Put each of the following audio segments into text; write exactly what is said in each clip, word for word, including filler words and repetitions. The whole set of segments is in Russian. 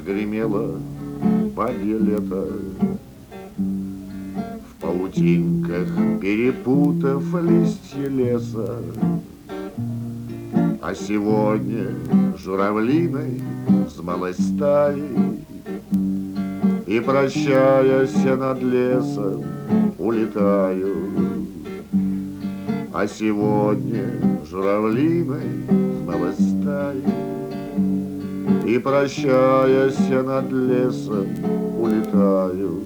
отгремело бабье лето. В паутинках перепутав листья леса, а сегодня журавлиной взмалась стаей, и, прощаясь над лесом, улетаю. А сегодня журавлиной взмалась стаей, и, прощаясь над лесом, улетаю.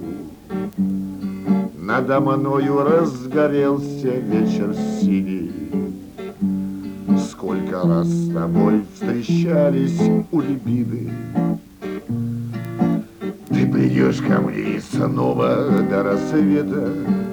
Надо мною разгорелся вечер синий. Сколько раз с тобой встречались у рябины. Ты придешь ко мне снова до рассвета.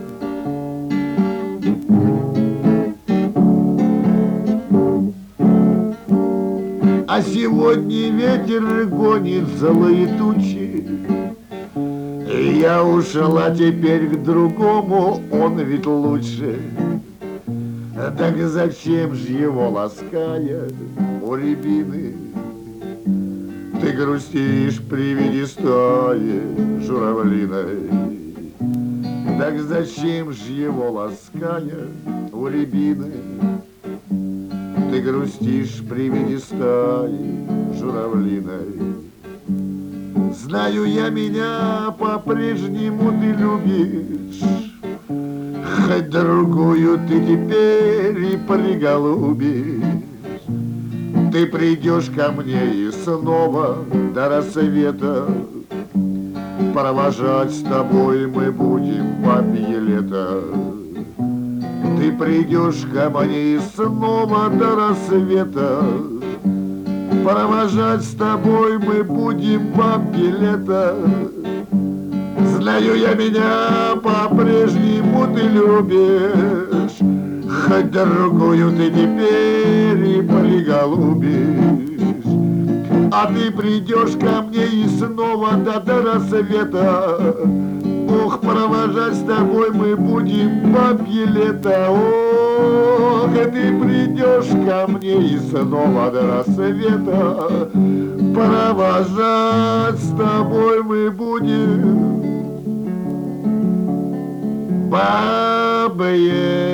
А сегодня ветер гонит злые тучи. И я ушла теперь к другому, он ведь лучше. Так зачем ж его, лаская у рябины, ты грустишь при виде стаи журавлиной? Так зачем ж его, лаская у рябины, ты грустишь при виде стаи журавлиной? Знаю я, меня по-прежнему ты любишь, хоть другую ты теперь и приголубишь. Ты придешь ко мне и снова до рассвета, провожать с тобой мы будем бабье лето. Ты придешь ко мне и снова до рассвета, провожать с тобой мы будем бабье лето. Знаю я, меня по-прежнему ты любишь, хоть другую ты теперь и приголубишь. А ты придешь ко мне и снова до, до рассвета, ох, провожать с тобой мы будем бабье лето. Ох, и ты придешь ко мне и снова до рассвета, провожать с тобой мы будем бабье